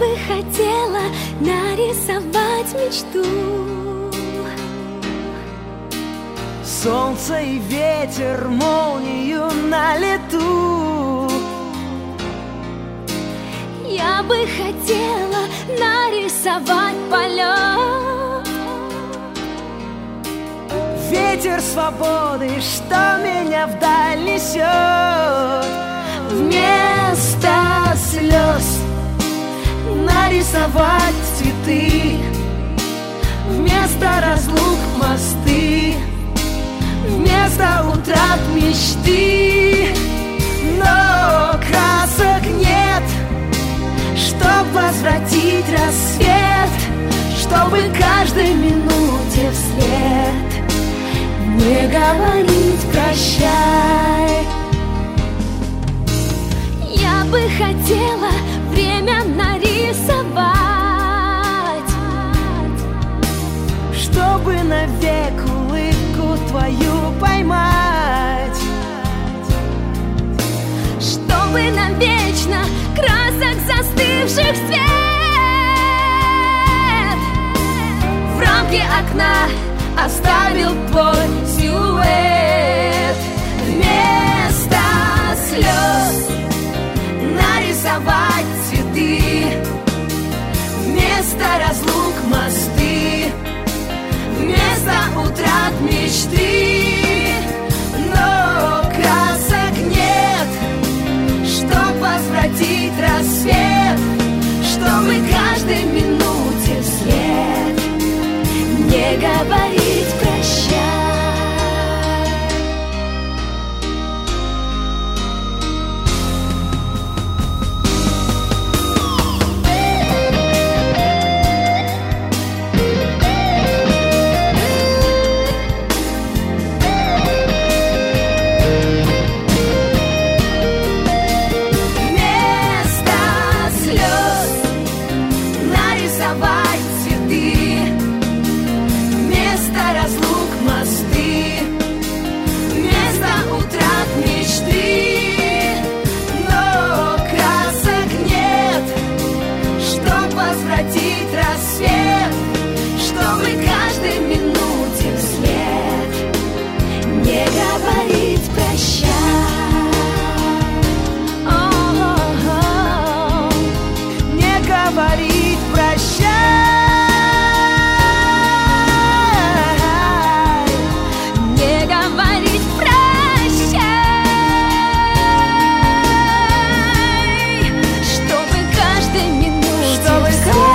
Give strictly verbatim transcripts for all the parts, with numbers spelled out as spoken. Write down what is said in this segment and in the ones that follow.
бы хотела нарисовать мечту. Солнце и ветер, молнию на лету. Я бы хотела нарисовать полет. Ветер свободы, что меня вдаль несет. Вместо слез нарисовать цветы, вместо разлук мосты, вместо утрат мечты. Но красок нет, чтоб возвратить рассвет, чтобы каждой минуте вслед не говорить прощай. Я бы хотела время нарисовать, чтобы навек улыбку твою поймать, чтобы навечно красок застывших свет в рамке окна оставил твой силуэт. Вместо слез нарисовать цветы, вместо разлук мосты, вместо утрат мечты. Но красок нет, чтоб возвратить рассвет, чтобы каждой минуте вслед не говорить прощай.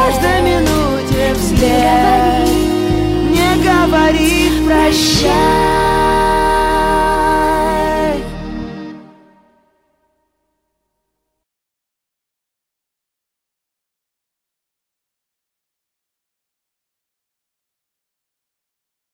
Не говорить прощай.